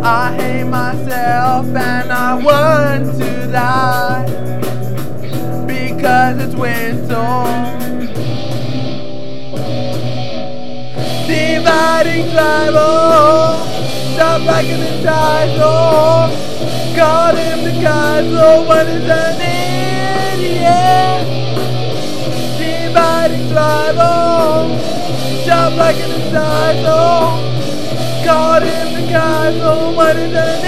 I hate myself and I want to die because it's winter. Dividing tribal, stop liking the title. Called him the Kaiser, what is an idiot? Dividing tribal, stop liking the title. Called him the Kaiser, what is an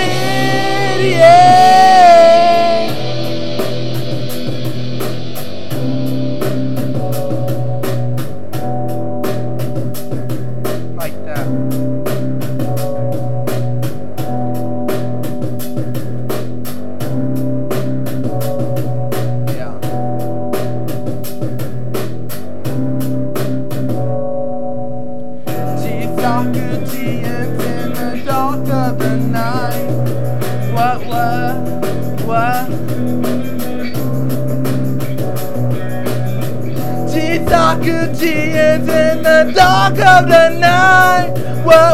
idiot? Like that. Yeah. Socrates in the dark of the night. What? Socrates in the dark of the night. What?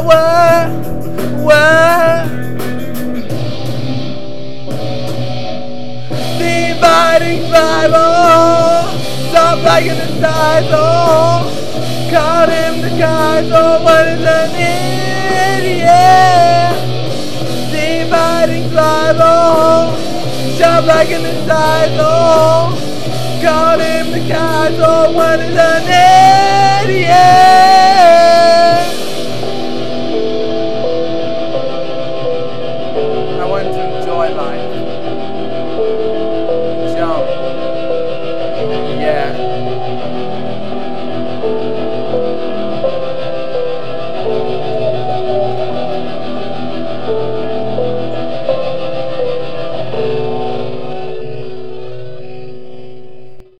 Dividing Bible, stop liking the title. Called him the Kaiser, what is an idiot? Dividing Bible, stop liking the title. Called him the Kaiser, what is an idiot?